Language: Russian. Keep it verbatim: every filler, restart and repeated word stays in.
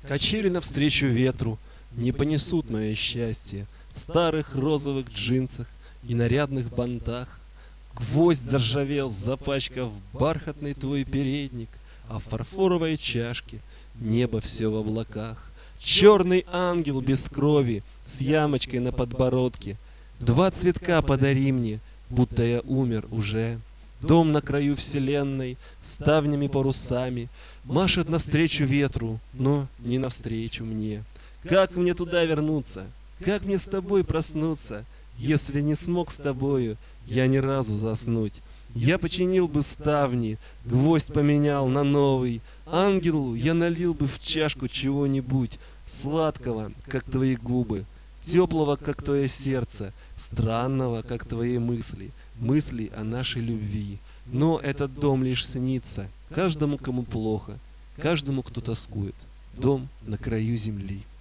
Качели навстречу ветру не понесут мое счастье в старых розовых джинсах и нарядных бантах. Гвоздь заржавел, запачкав бархатный твой передник, а в фарфоровой чашке небо все в облаках. Черный ангел без крови с ямочкой на подбородке. Два цветка подари мне, будто я умер уже. Дом на краю вселенной, ставнями парусами, машет навстречу ветру, но не навстречу мне. Как мне туда вернуться? Как мне с тобой проснуться? Если не смог с тобою я ни разу заснуть. Я починил бы ставни, гвоздь поменял на новый. Ангелу я налил бы в чашку чего-нибудь сладкого, как твои губы, теплого, как твое сердце, странного, как твои мысли, мысли о нашей любви. Но этот дом лишь снится каждому, кому плохо, каждому, кто тоскует. Дом на краю земли.